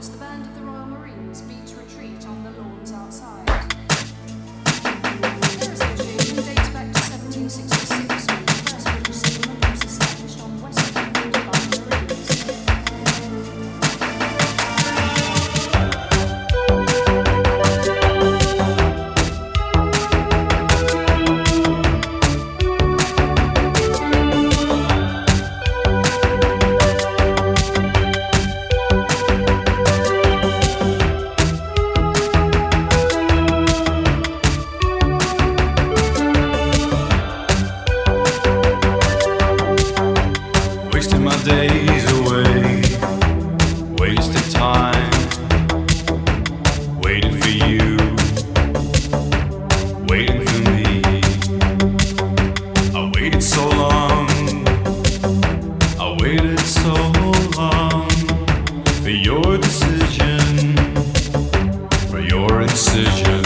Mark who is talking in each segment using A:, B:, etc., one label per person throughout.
A: as the band of the Royal Marines beat retreat on the lawns outside. Their association dates back to 1766, when the first British settlement was established on West End by the Marines.
B: Wasting my days away, wasted time, waiting for you, waiting for me. I waited so long, I waited so long for your decision, for your incision.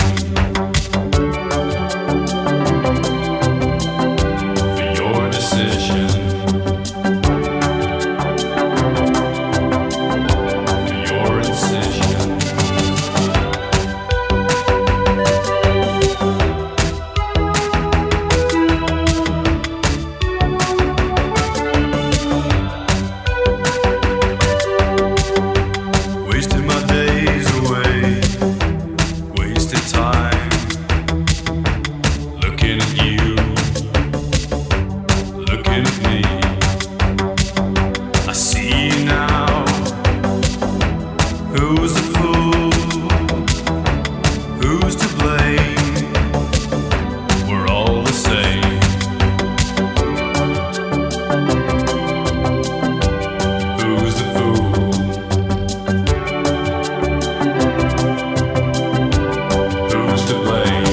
B: For your decision. Who's the fool? Who's to blame? We're all the same. Who's the fool? Who's to blame?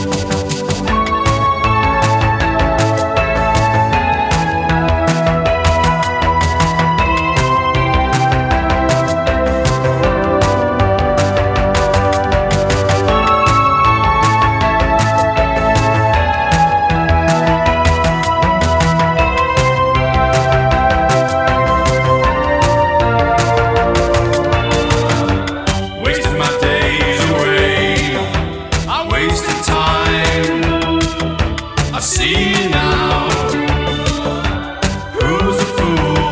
B: I see you now. Who's the fool?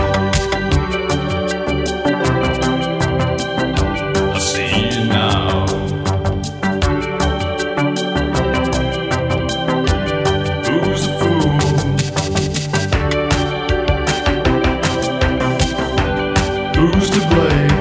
B: I see you now. Who's the fool? Who's to blame?